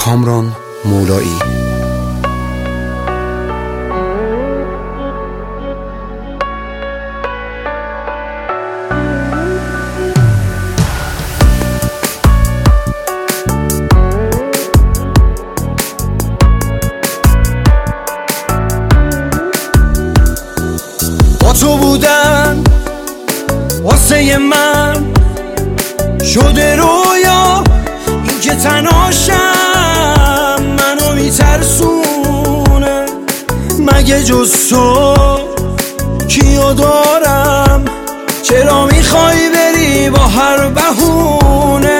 کامران مولایی. با تو بودن واسه من شده رویا، این که تنهاشم منو میترسونه. مگه جز تو کیو دارم؟ چرا میخوای بری با هر بهونه؟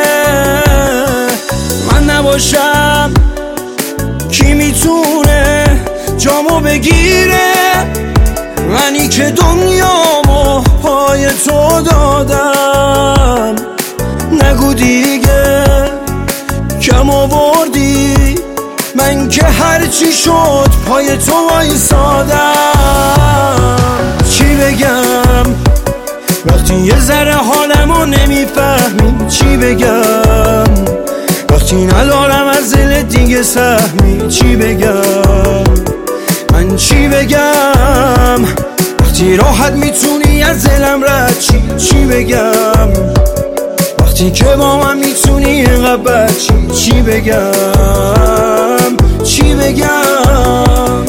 من نباشم کی میتونه جامو بگیره؟ منی که دنیامو پای تو دادم. نگو دیگه کم آوردی، من که هرچی شد پای تو وایسادم. چی بگم وقتی یه ذره حالمو نمیفهمی؟ چی بگم وقتی ندارم از دل دیگه سهمی؟ چی بگم من چی بگم وقتی راحت میتونی از دلم رد چی بگم وقتی که با من میتونی اینقدر بد چی بگم چی بگم؟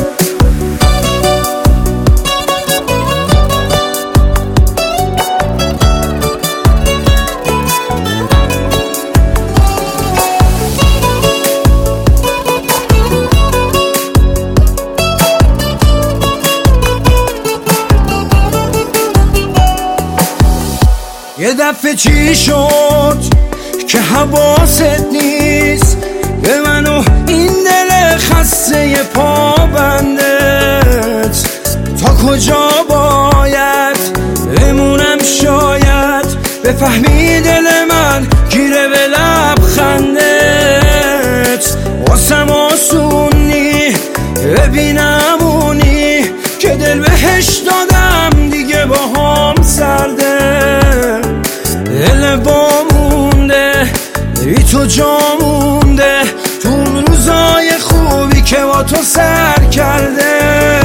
یه دفعه چی شد که حواست نیست به من و این دل خسته پابندت؟ تا کجا باید بمونم شاید بفهمی دل من گیره به لبخندت؟ واسم آسونی ببینمونی که دل بهش دادم دیگه با هم سرده. دل با مونده بی تو جا مونده تو اون روزای خوبی که با تو سر کرده.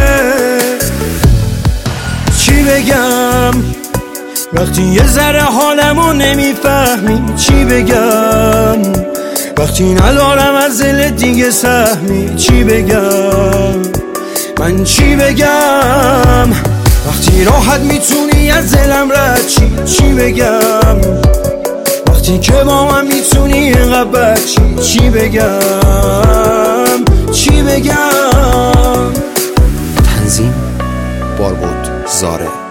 چی بگم وقتی یه ذره حالمو نمیفهمی؟ چی بگم وقتی ندارم از دل دیگه سهمی؟ چی بگم من چی بگم وقتی راحت میتونی از دلم رد چی بگم وقتی که با من میتونی اینقدر بد چی بگم چی بگم؟ تنظیم باربود زاره.